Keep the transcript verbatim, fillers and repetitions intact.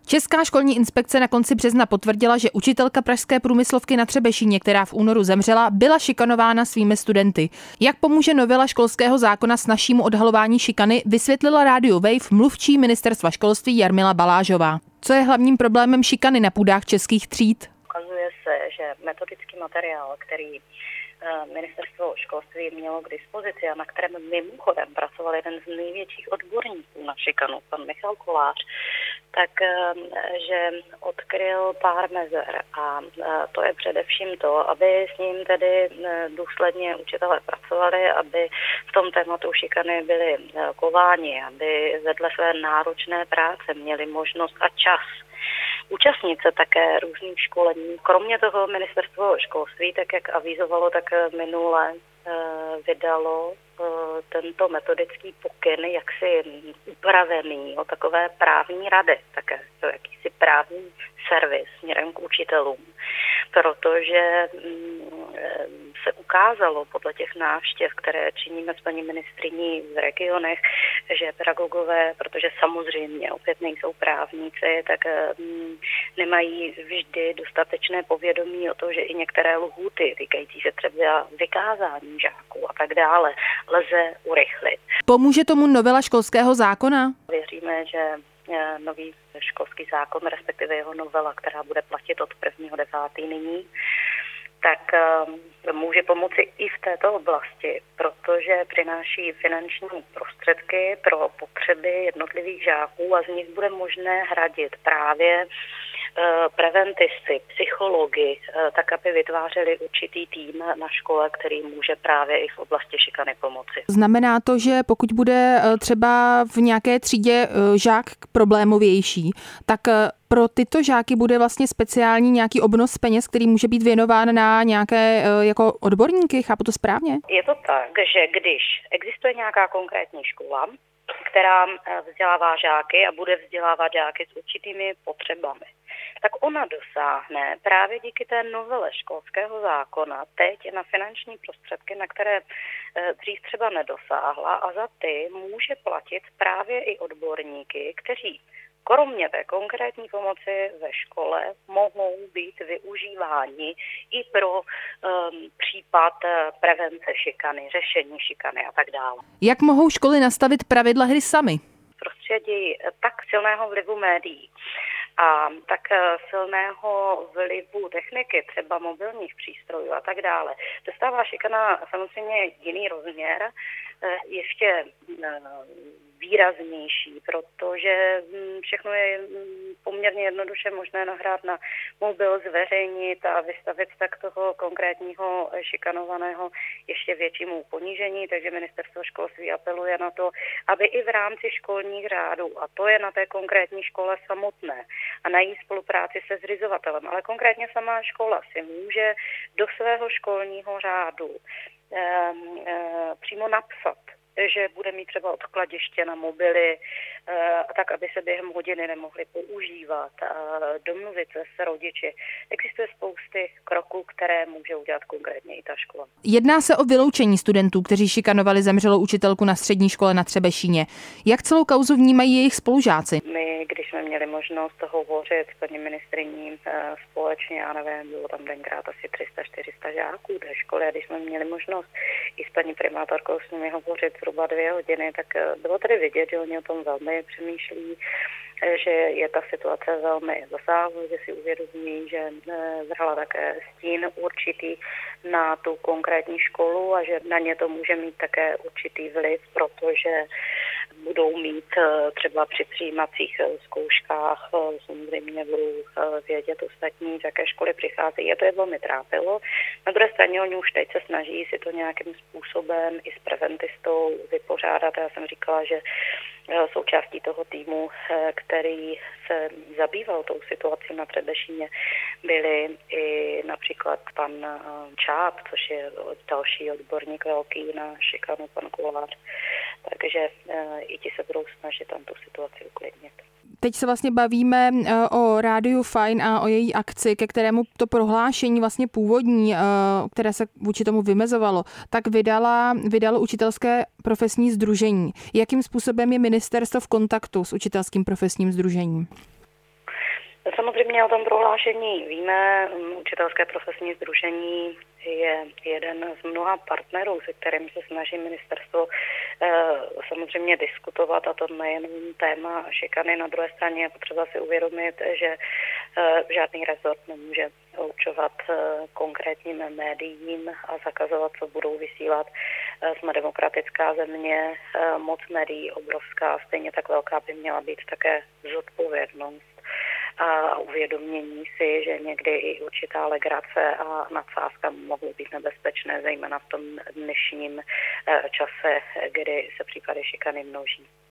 Česká školní inspekce na konci března potvrdila, že učitelka pražské průmyslovky na Třebešíně, která v únoru zemřela, byla šikanována svými studenty. Jak pomůže novela školského zákona snazšímu odhalování šikany, vysvětlila rádiu Wave mluvčí ministerstva školství Jarmila Balážová. Co je hlavním problémem šikany na půdách českých tříd? Ukazuje se, že metodický materiál, který ministerstvo školství mělo k dispozici a na kterém mimochodem pracoval jeden z největších odborníků na šikanu, pan Michal Kolář, tak že odkryl pár mezer a to je především to, aby s ním tedy důsledně učitelé pracovali, aby v tom tématu šikany byli kováni, aby vedle své náročné práce měli možnost a čas účastnit se také různých školení. Kromě toho ministerstvo školství, tak jak avizovalo, tak minule vydalo tento metodický pokyn jaksi upravený o takové právní rady, také to jakýsi právní servis směrem k učitelům, protože se ukázalo podle těch návštěv, které činíme s paní ministryní v regionech, že pedagogové, protože samozřejmě opět nejsou právníci, tak nemají vždy dostatečné povědomí o to, že i některé lhůty týkající se třeba vykázání žáků a tak dále lze urychlit. Pomůže tomu novela školského zákona? Věříme, že nový školský zákon, respektive jeho novela, která bude platit od prvního devátého nyní, tak může pomoci i v této oblasti, protože přináší finanční prostředky pro potřeby jednotlivých žáků a z nich bude možné hradit právě preventisty, psychologi, tak aby vytvářeli určitý tým na škole, který může právě i v oblasti šikany pomoci. Znamená to, že pokud bude třeba v nějaké třídě žák problémovější, tak pro tyto žáky bude vlastně speciální nějaký obnos peněz, který může být věnován na nějaké jako odborníky, chápu to správně? Je to tak, že když existuje nějaká konkrétní škola, která vzdělává žáky a bude vzdělávat žáky s určitými potřebami, tak ona dosáhne právě díky té novele školského zákona teď na finanční prostředky, na které dřív třeba nedosáhla, a za ty může platit právě i odborníky, kteří kromě té konkrétní pomoci ve škole mohou být využíváni i pro um, případ prevence šikany, řešení šikany a tak dále. Jak mohou školy nastavit pravidla hry samy? V prostředí tak silného vlivu médií a tak silného vlivu techniky, třeba mobilních přístrojů a tak dále, dostává šikana samozřejmě jiný rozměr, ještě výraznější, protože všechno je poměrně jednoduše možné nahrát na mobil, zveřejnit a vystavit tak toho konkrétního šikanovaného ještě většímu ponížení, takže ministerstvo školství apeluje na to, aby i v rámci školních řádů, a to je na té konkrétní škole samotné a na její spolupráci se zřizovatelem, ale konkrétně sama škola si může do svého školního řádu eh, eh, přímo napsat, že bude mít třeba odkladiště na mobily, tak aby se během hodiny nemohli používat, domluvit se s rodiči. Existuje spousty kroků, které může udělat konkrétně i ta škola. Jedná se o vyloučení studentů, kteří šikanovali zemřelou učitelku na střední škole na Třebešíně. Jak celou kauzu vnímají jejich spolužáci? My, když jsme měli možnost hovořit s paní ministryní společně, já nevím, bylo tam tenkrát asi tři sta čtyři sta žáků té školy, a když jsme měli možnost i s paní primátorkou s nimi hovořit zhruba dvě hodiny, tak bylo tedy vidět, že oni o tom velmi přemýšlí, že je ta situace velmi zasáhlá, že si uvědomí, že vrhala také stín určitý na tu konkrétní školu a že na ně to může mít také určitý vliv, protože budou mít třeba při přijímacích zkouškách, samozřejmě budou vědět ostatní, z jaké školy přicházejí, a to je velmi trápilo. Na druhé straně oni už teď se snaží si to nějakým způsobem i s preventistou vypořádat. Já jsem říkala, že součástí toho týmu, který se zabýval tou situací na Třebešíně, byli i například pan Čáp, což je další odborník velký na šikanu, pan Kolář. Takže i ti se budou snažit tam tu situaci uklidnit. Teď se vlastně bavíme o Rádiu Fajn a o její akci, ke kterému to prohlášení vlastně původní, které se vůči tomu vymezovalo, tak vydala, vydalo učitelské profesní sdružení. Jakým způsobem je ministerstvo v kontaktu s učitelským profesním sdružením? Samozřejmě o tom prohlášení víme. Učitelské profesní sdružení je jeden z mnoha partnerů, se kterým se snaží ministerstvo samozřejmě diskutovat, a to nejenom téma šikany. Na druhé straně je potřeba si uvědomit, že žádný rezort nemůže určovat konkrétním médiím a zakazovat, co budou vysílat. Jsme demokratická země, moc médií obrovská, stejně tak velká by měla být také zodpovědnost a uvědomění si, že někdy i určitá legrace a nadsázka mohou být nebezpečné, zejména v tom dnešním čase, kdy se případy šikany množí.